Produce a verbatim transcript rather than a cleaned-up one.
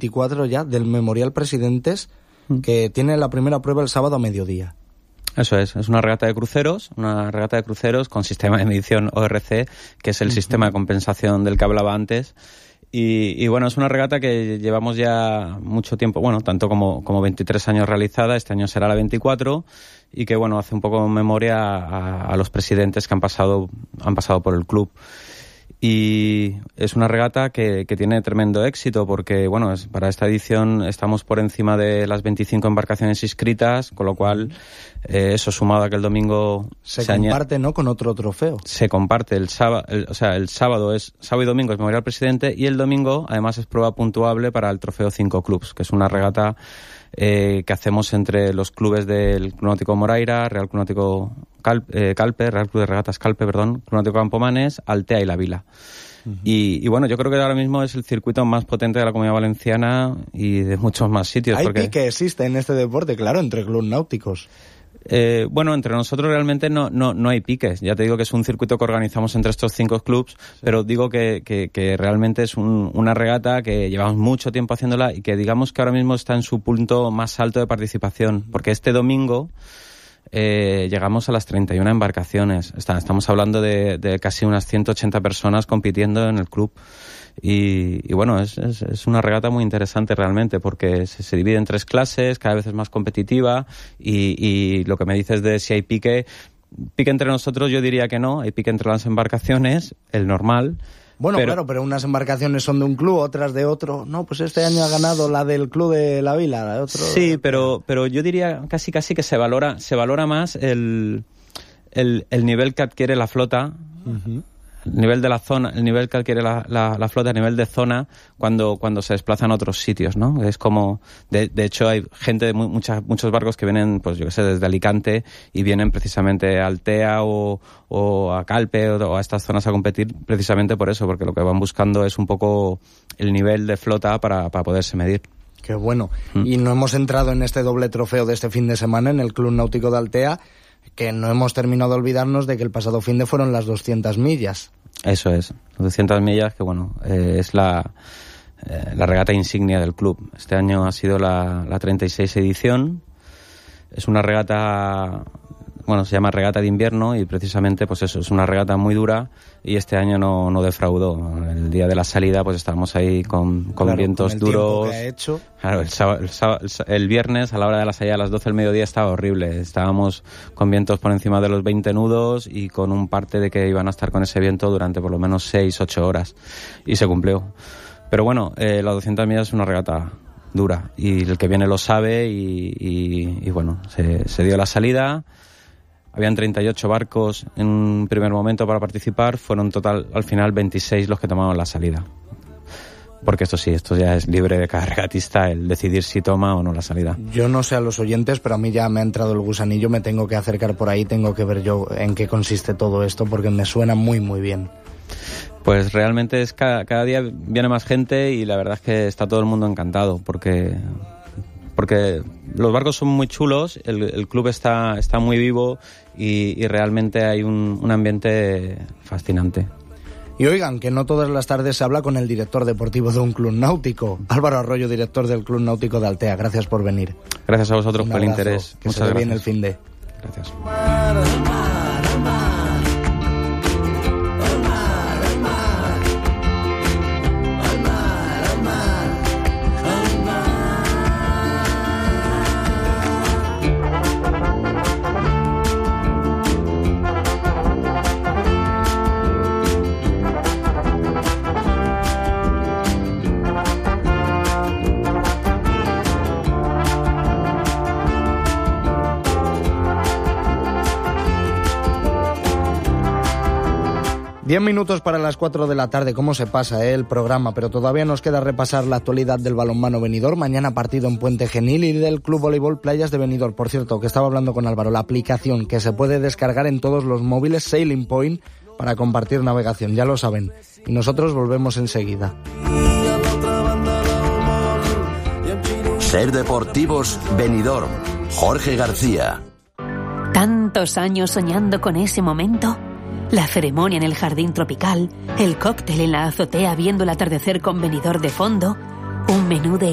veinticuatro ya del Memorial Presidentes, que tiene la primera prueba el sábado a mediodía. Eso es, es una regata de cruceros, una regata de cruceros con sistema de medición O R C, que es el uh-huh. sistema de compensación del que hablaba antes. Y, y bueno, es una regata que llevamos ya mucho tiempo, bueno, tanto como, como veintitrés años realizada, este año será la veinticuatro, y que bueno, hace un poco memoria a, a los presidentes que han pasado, han pasado por el club. Y es una regata que, que tiene tremendo éxito porque, bueno, es, para esta edición estamos por encima de las veinticinco embarcaciones inscritas, con lo cual eh, eso sumado a que el domingo se, se comparte, añade, ¿no?, con otro trofeo. Se comparte el sábado, el, o sea, el sábado es sábado y domingo es Memorial Presidente y el domingo además es prueba puntuable para el trofeo cinco Clubs, que es una regata eh, que hacemos entre los clubes del Club Náutico Moraira, Real Club Náutico Cal, eh, Calpe, Real Club de Regatas Calpe, perdón, Club Náutico Campomanes, Altea y La Vila. Uh-huh. Y, y bueno, yo creo que ahora mismo es el circuito más potente de la Comunidad Valenciana y de muchos más sitios. Hay porque pique existe en este deporte, claro, entre clubes náuticos. Eh, bueno, entre nosotros realmente no, no, no hay piques. Ya te digo que es un circuito que organizamos entre estos cinco clubs, sí. pero digo que, que, que realmente es un, una regata que llevamos mucho tiempo haciéndola y que digamos que ahora mismo está en su punto más alto de participación, porque este domingo eh, llegamos a las treinta y una embarcaciones. Está, estamos hablando de, de casi unas ciento ochenta personas compitiendo en el club. Y, y bueno, es, es, es una regata muy interesante realmente porque se, se divide en tres clases, cada vez es más competitiva y, y lo que me dices de si hay pique, pique entre nosotros yo diría que no, hay pique entre las embarcaciones, el normal. Bueno, pero, claro, pero unas embarcaciones son de un club, otras de otro. No, pues este año ha ganado la del club de La Vila, la de otro. Sí, pero, pero yo diría casi casi que se valora, se valora más el, el, el nivel que adquiere la flota. Uh-huh. El nivel de la zona, el nivel que adquiere la, la, la flota a nivel de zona cuando, cuando se desplazan a otros sitios, ¿no? Es como, de, de hecho hay gente de muy, muchas, muchos barcos que vienen, pues yo qué sé, desde Alicante y vienen precisamente a Altea o, o a Calpe o, o a estas zonas a competir precisamente por eso, porque lo que van buscando es un poco el nivel de flota para, para poderse medir. Qué bueno. ¿Mm? Y no hemos entrado en este doble trofeo de este fin de semana en el Club Náutico de Altea, que no hemos terminado de olvidarnos de que el pasado fin de fueron las doscientas millas. Eso es, doscientas millas, que bueno, eh, es la, eh, la regata insignia del club. Este año ha sido la, la treinta y seis edición. Es una regata, bueno, se llama regata de invierno y precisamente pues eso, es una regata muy dura y este año no, no defraudó. El día de la salida pues estábamos ahí con, con claro, vientos con el duros. Que ha hecho. Claro, el, sábado, el, sábado, el viernes a la hora de la salida a las doce del mediodía estaba horrible. Estábamos con vientos por encima de los veinte nudos y con un parte de que iban a estar con ese viento durante por lo menos seis, ocho horas. Y se cumplió. Pero bueno, eh, las doscientas millas es una regata dura y el que viene lo sabe y, y, y bueno, se, se dio la salida. Habían treinta y ocho barcos en un primer momento para participar, fueron total al final veintiséis los que tomaron la salida. Porque esto sí, esto ya es libre de cada regatista el decidir si toma o no la salida. Yo no sé a los oyentes, pero a mí ya me ha entrado el gusanillo, me tengo que acercar por ahí, tengo que ver yo en qué consiste todo esto, porque me suena muy muy bien. Pues realmente es cada, cada día viene más gente y la verdad es que está todo el mundo encantado, porque... porque los barcos son muy chulos, el, el club está, está muy vivo y, y realmente hay un, un ambiente fascinante. Y oigan, que no todas las tardes se habla con el director deportivo de un club náutico. Álvaro Arroyo, director del Club Náutico de Altea. Gracias por venir. Gracias a vosotros por el interés. Que se ve bien el fin de. Gracias. Diez minutos para las cuatro de la tarde, cómo se pasa eh, el programa, pero todavía nos queda repasar la actualidad del balonmano Benidorm. Mañana partido en Puente Genil y del Club Voleibol Playas de Benidorm. Por cierto, que estaba hablando con Álvaro, la aplicación que se puede descargar en todos los móviles Sailing Point para compartir navegación, ya lo saben. Y nosotros volvemos enseguida. Ser Deportivos Benidorm, Jorge García. Tantos años soñando con ese momento. La ceremonia en el jardín tropical, el cóctel en la azotea viendo el atardecer con Benidorm de fondo, un menú de